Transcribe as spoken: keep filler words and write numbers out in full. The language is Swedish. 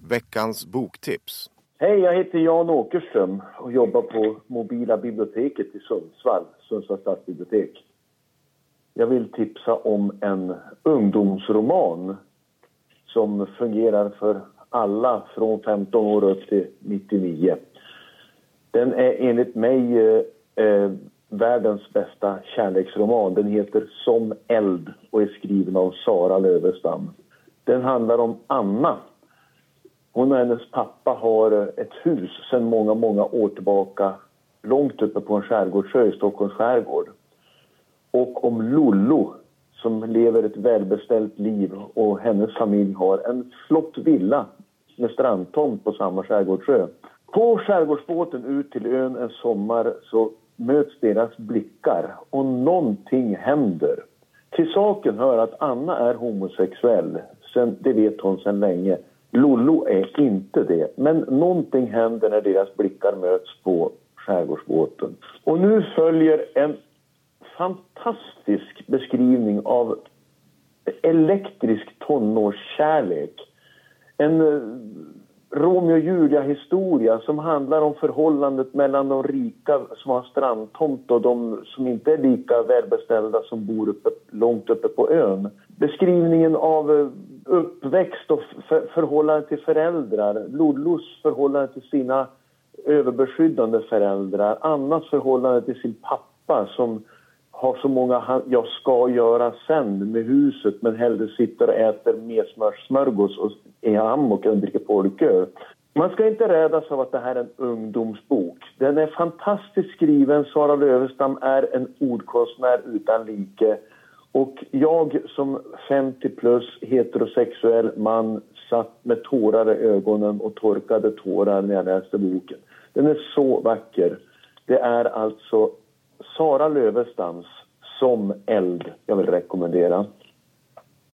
veckans boktips. Hej, jag heter Jan Åkerström och jobbar på Mobila biblioteket i Sundsvall, Sundsvalls stadsbibliotek. Jag vill tipsa om en ungdomsroman som fungerar för alla från femton år upp till nittionio. Den är enligt mig eh, världens bästa kärleksroman. Den heter Som eld och är skriven av Sara Lövestam. Den handlar om Anna. Hon och hennes pappa har ett hus sedan många, många år tillbaka långt uppe på en skärgårdsö i Stockholms skärgård. Och om Lollo som lever ett välbeställt liv och hennes familj har en flott villa med strandtomt på samma skärgårdsö. På skärgårdsbåten ut till ön en sommar så möts deras blickar och någonting händer. Till saken hör att Anna är homosexuell, sen, det vet hon sedan länge. Lollo är inte det, men någonting händer när deras blickar möts på skärgårdsbåten. Och nu följer en fantastisk beskrivning av elektrisk tonårskärlek. En Romeo och Julia-historia som handlar om förhållandet mellan de rika som har strandtomt och de som inte är lika välbeställda som bor uppe, långt uppe på ön. Beskrivningen av uppväxt och för, förhållande till föräldrar. Lollos förhållande till sina överbeskyddande föräldrar. Annas förhållande till sin pappa som har så många jag ska göra sen med huset men hellre sitter och äter mesmörssmörgås och är hammock och dricker polköl. Man ska inte rädas av att det här är en ungdomsbok. Den är fantastiskt skriven. Sara Lövestam är en ordkonstnär utan like. Och jag som femtio plus heterosexuell man satt med tårar i ögonen och torkade tårar när jag läste boken. Den är så vacker. Det är alltså Sara Lövestams Som eld jag vill rekommendera.